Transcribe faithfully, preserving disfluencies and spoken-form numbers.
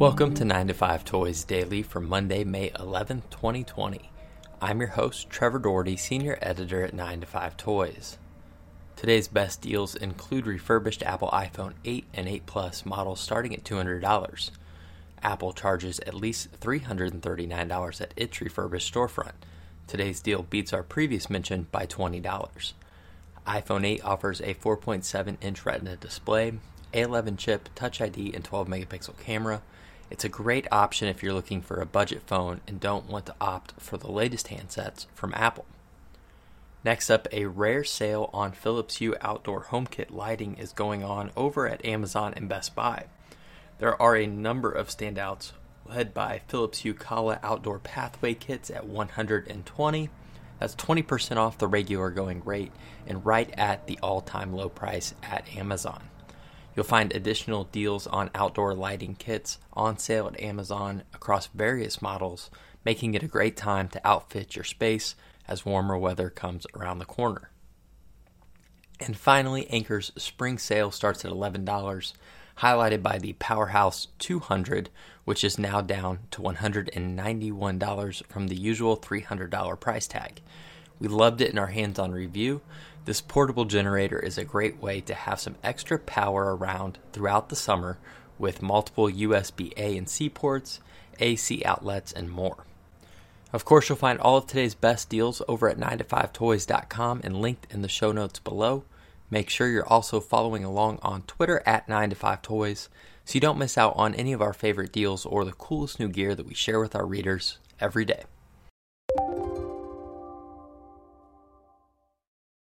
Welcome to nine to five Toys Daily for Monday, May eleventh, twenty twenty. I'm your host, Trevor Doherty, Senior Editor at nine to five Toys. Today's best deals include refurbished Apple iPhone eight and eight Plus models starting at two hundred dollars. Apple charges at least three hundred thirty-nine dollars at its refurbished storefront. Today's deal beats our previous mention by twenty dollars. iPhone eight offers a four point seven inch Retina display, A eleven chip, Touch I D, and twelve megapixel camera. It's a great option if you're looking for a budget phone and don't want to opt for the latest handsets from Apple. Next up, a rare sale on Philips Hue outdoor HomeKit lighting is going on over at Amazon and Best Buy. There are a number of standouts led by Philips Hue Kala outdoor pathway kits at one hundred twenty dollars. That's twenty percent off the regular going rate and right at the all-time low price at Amazon. You'll find additional deals on outdoor lighting kits on sale at Amazon across various models, making it a great time to outfit your space as warmer weather comes around the corner. And finally, Anker's spring sale starts at eleven dollars, highlighted by the Powerhouse two hundred, which is now down to one hundred ninety-one dollars from the usual three hundred dollars price tag. We loved it in our hands-on review. This portable generator is a great way to have some extra power around throughout the summer with multiple U S B A and C ports, A C outlets, and more. Of course, you'll find all of today's best deals over at nine to five toys dot com and linked in the show notes below. Make sure you're also following along on Twitter at nine to five toys so you don't miss out on any of our favorite deals or the coolest new gear that we share with our readers every day.